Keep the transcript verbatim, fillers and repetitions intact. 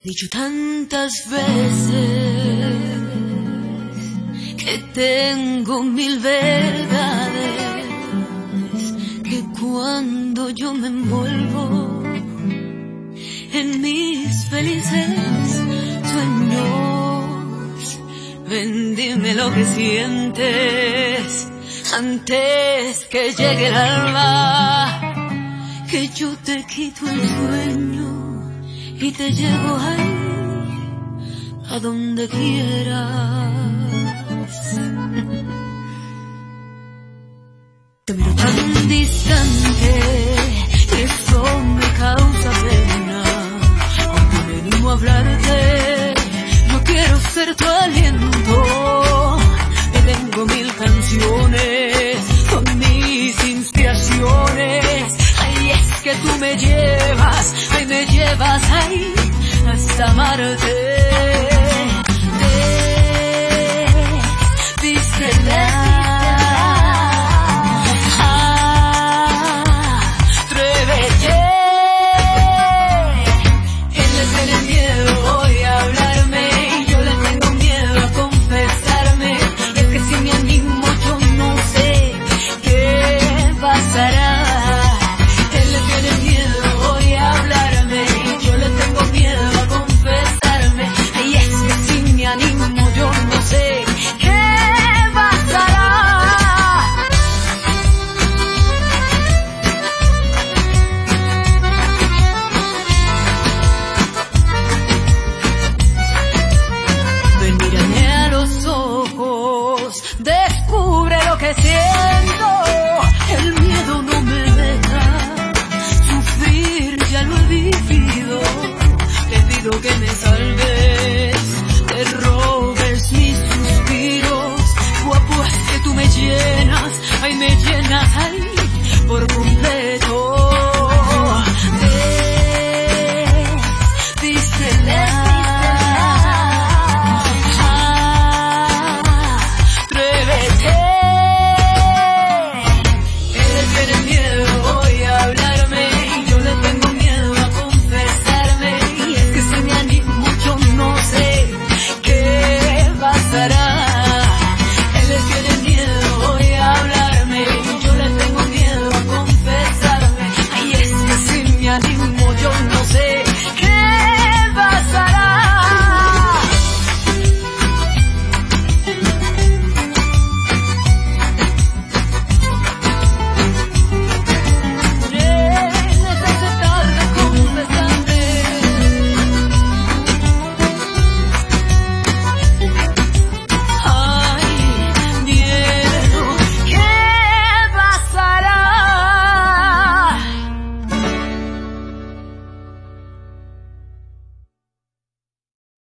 Dicho tantas veces que tengo mil verdades, que cuando yo me envuelvo en mis felices sueños, ven, dime lo que sientes antes que llegue el alba, que yo te quito el sueño y te llevo ahí a donde quieras. Te miro tan distante que eso me causa pena. Cuando me animo a hablarte, yo quiero ser tu aliento. Que tengo mil canciones con mis inspiraciones. Ay, es que tú me llevas, ay, me llevas ahí hasta amarte. Te diste atrévete. Él le tiene miedo hoy a hablarme y yo le tengo miedo a confesarme. Y es que si me animo yo no sé qué pasará. Descubre lo que siento, el miedo no me deja sufrir, ya lo he vivido. Te pido que me salves, te robes mis suspiros. Guapo, es que tú me llenas, ay, me llenas ahí por completo.